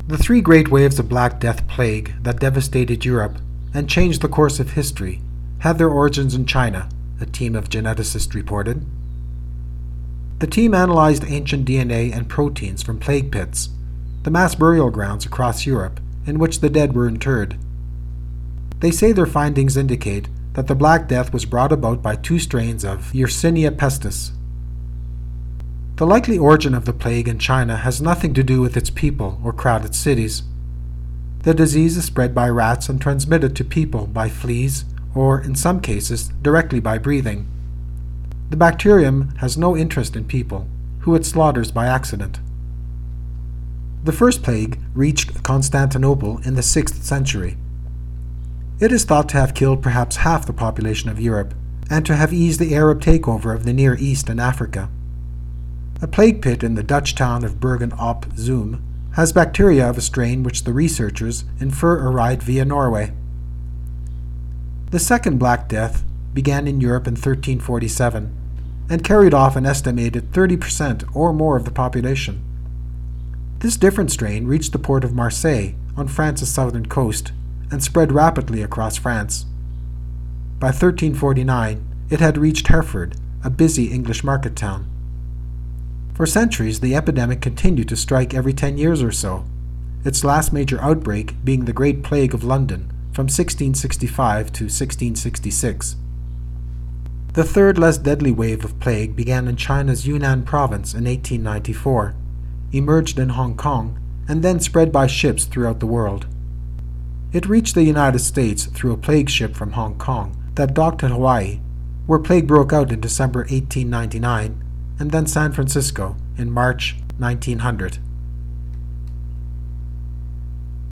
The three great waves of Black Death plague that devastated Europe and changed the course of history had their origins in China, a team of geneticists reported. The team analyzed ancient DNA and proteins from plague pits, the mass burial grounds across Europe in which the dead were interred. They say their findings indicate that the Black Death was brought about by two strains of Yersinia pestis. The likely origin of the plague in China has nothing to do with its people or crowded cities. The disease is spread by rats and transmitted to people by fleas or, in some cases, directly by breathing. The bacterium has no interest in people, who it slaughters by accident. The first plague reached Constantinople in the 6th century. It is thought to have killed perhaps half the population of Europe, and to have eased the Arab takeover of the Near East and Africa. A plague pit in the Dutch town of Bergen op Zoom has bacteria of a strain which the researchers infer arrived via Norway. The second Black Death began in Europe in 1347 and carried off an estimated 30% or more of the population. This different strain reached the port of Marseille on France's southern coast and spread rapidly across France. By 1349, it had reached Hereford, a busy English market town. For centuries, the epidemic continued to strike every 10 years or so, its last major outbreak being the Great Plague of London from 1665 to 1666. The third, less deadly wave of plague began in China's Yunnan province in 1894, emerged in Hong Kong, and then spread by ships throughout the world. It reached the United States through a plague ship from Hong Kong that docked at Hawaii, where plague broke out in December 1899, and then San Francisco in March 1900.